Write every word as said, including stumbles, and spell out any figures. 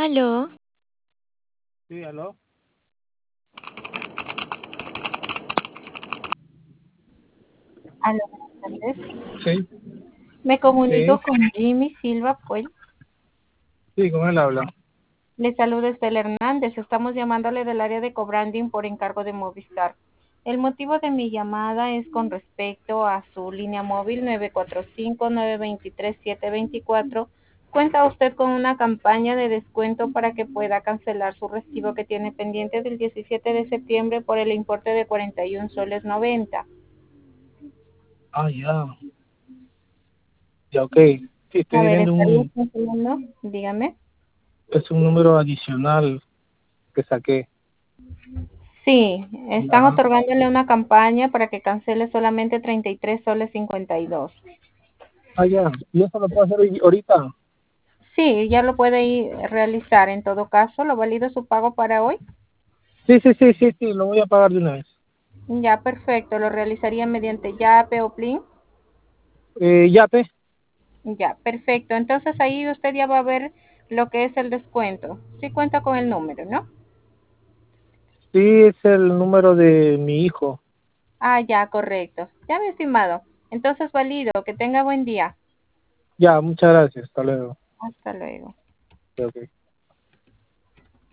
Aló, Sí, aló. Aló, buenas tardes. Sí, Me sí, comunico con Jimmy Silva, pues. sí, con él habla. Le saluda Estela Hernández. Estamos llamándole del área de cobranding por encargo de Movistar. El motivo de mi llamada es con respecto a su línea móvil nueve cuatro cinco, nueve dos tres, siete dos cuatro. ¿Cuenta usted con una campaña de descuento para que pueda cancelar su recibo que tiene pendiente del diecisiete de septiembre por el importe de cuarenta y uno soles noventa? Ah, ya, ya, ok. Sí, estoy A ver, debiendo ¿estaría un, cancelando? Dígame. es un número adicional que saqué. Sí, están Ya. otorgándole una campaña para que cancele solamente treinta y tres soles cincuenta y dos. Ah, ya, y eso lo puedo hacer hoy- ahorita. Sí, ya lo puede ir a realizar en todo caso. ¿Lo valido su pago para hoy? Sí, sí, sí, sí, sí, lo voy a pagar de una vez. Ya, perfecto. ¿Lo realizaría mediante Yape o Plin? Eh, ya, pe. Ya, perfecto. Entonces ahí usted ya va a ver lo que es el descuento. Sí cuenta con el número, ¿no? Sí, es el número de mi hijo. Ah, ya, correcto. Ya, mi estimado. Entonces valido. Que tenga buen día. Ya, muchas gracias. Hasta luego. Hasta luego. Ok. Ok.